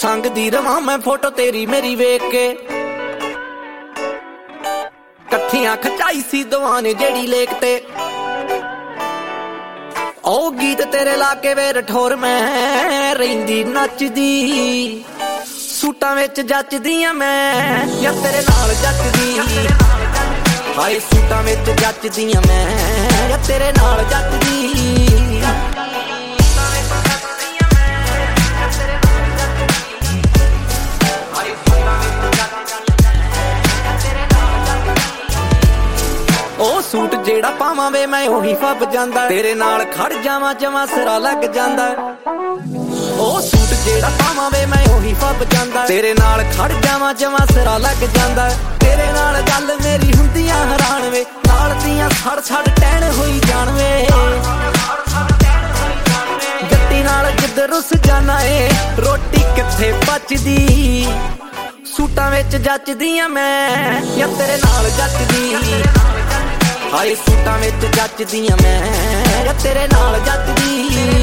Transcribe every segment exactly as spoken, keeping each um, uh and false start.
ਸੰਗਦੀ ਰਵਾਂ ਮੈਂ ਫੋਟੋ ਤੇਰੀ ਮੇਰੀ ਵੇਖ ਕੇ, ਕੱਠੀਆਂ ਖਚਾਈ ਸੀ ਦੋਵਾਂ ਨੇ ਜਿਹੜੀ ਲੇਕ ਤੇ। ਉਹ ਗੀਤ ਤੇਰੇ ਲਾ ਕੇ ਵੇ ਰਠੌਰ ਮੈਂ ਰਹਿੰਦੀ ਨੱਚਦੀ, ਸੂਟਾਂ ਵਿੱਚ ਜੱਚਦੀ ਆ ਮੈਂ ਜਾਂ ਤੇਰੇ ਨਾਲ ਜੱਚਦੀ। ਹਾਏ ਸੂਟਾਂ ਵਿੱਚ ਜੱਚਦੀ ਆ ਮੈਂ ਜਾਂ ਤੇਰੇ ਨਾਲ ਜੱਚਦੀ। ਉਹ ਸੂਟ ਜਿਹੜਾ ਪਾਵਾਂ ਵੇ ਮੈਂ ਉਹੀ ਫੱਬ ਜਾਂਦਾ, ਤੇਰੇ ਨਾਲ ਖੜ ਜਾਵਾਂ ਜਮਾਂ ਸਿਰਾ ਲੱਗ ਜਾਂਦਾ। ਉਹ ਸੂਟ ਜਿਹੜਾ ਪਾਵਾਂ ਵੇ ਮੈਂ ਉਹੀ ਫੱਬ ਜਾਂਦਾ, ਤੇਰੇ ਨਾਲ ਖੜ ਜਾਵਾਂ ਜਮਾਂ ਸਿਰਾ ਲੱਗ ਜਾਂਦਾ। ਤੇਰੇ ਨਾਲ ਗੱਲ ਮੇਰੀ ਹੁੰਦੀਆਂ ਹੈਰਾਨ ਵੇ, ਨਾਲ ਦੀਆਂ ਛੜ ਛੜ ਟਹਿਣ ਹੋਈ ਜਾਣ ਵੇ। ਜੱਟੀ ਨਾਲ ਜਿੱਧਰ ਰੁੱਸ ਜਾਣਾ ਏ ਰੋਟੀ ਕਿੱਥੇ ਬਚਦੀ, ਸੂਟਾਂ ਵਿੱਚ ਜੱਚਦੀ ਆ ਮੈਂ ਜਾਂ ਤੇਰੇ ਨਾਲ ਜੱਚਦੀ। ਹਾਏ ਸੂਟਾਂ ਵਿੱਚ ਜੱਚਦੀ ਆ ਮੈਂ ਜਾਂ ਤੇਰੇ ਨਾਲ ਜੱਚਦੀ।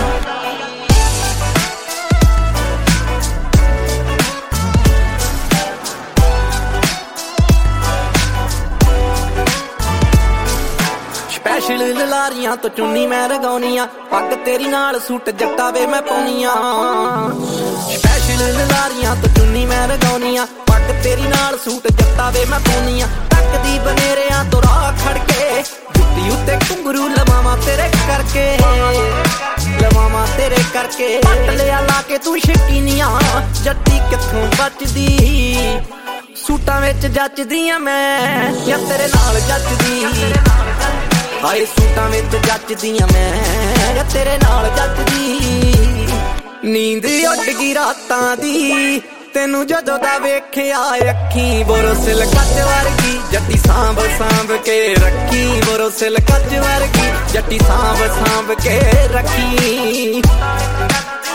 ਸਪੈਸ਼ਲ ਲਲਾਰੀਆਂ ਤੋਂ ਚੁੰਨੀ ਮੈਂ ਲਗਾਉਣੀ ਆ, ਪੱਗ ਤੇਰੀ ਨਾਲ ਸੂਟ ਜੱਟਾ ਵੇ ਮੈਂ ਪਾਉਣੀ ਆ। ਸਪੈਸ਼ਲ ਲਲਾਰੀਆਂ ਤੋਂ ਚੁੰਨੀ ਮੈਂ ਲਗਾਉਣੀ ਆ, ਪੱਗ ਤੇਰੀ ਨਾਲ ਸੂਟ ਜੱਟਾ ਵੇ ਮੈਂ ਪਾਉਣੀ ਆ। ਤੱਕਦੀ ਬਨੇਰਿਆਂ ਤੋਂ ਰਾਹ ਖੜ ਕੇ, ਜੁੱਤੀ ਉੱਤੇ ਘੁੰਗਰੂ ਲਵਾਵਾਂ ਤੇਰੇ ਕਰਕੇ, ਲਵਾਵਾਂ ਤੇਰੇ ਕਰਕੇ। ਪੱਟ ਲਿਆ ਲਾ ਕੇ ਤੂੰ ਸ਼ਕੀਨੀਆਂ, ਜੱਟੀ ਕਿੱਥੋਂ ਬਚਦੀ, ਸੂਟਾਂ ਵਿੱਚ ਜੱਚਦੀ ਆ ਮੈਂ ਜਾਂ ਤੇਰੇ ਨਾਲ ਜੱਚਦੀ। ਹਾਏ ਸੂਟਾਂ ਵਿੱਚ ਜੱਚਦੀ ਆ ਮੈਂ ਜਾਂ ਤੇਰੇ ਨਾਲ ਜੱਚਦੀ। ਨੀਂਦ ਉੱਡ ਗਈ ਰਾਤਾਂ ਦੀ ਤੈਨੂੰ ਜਦੋਂ ਦਾ ਵੇਖਿਆ, ਅੱਖੀਂ ਬੋਰੋਸਿਲ ਕੱਚ ਵਰਗੀ ਜੱਟੀ ਸਾਂਭ ਸਾਂਭ ਕੇ ਰੱਖੀ, ਬੋਰੋਸਿਲ ਕੱਚ ਵਰਗੀ ਜੱਟੀ ਸਾਂਭ ਸਾਂਭ ਕੇ ਰੱਖੀ।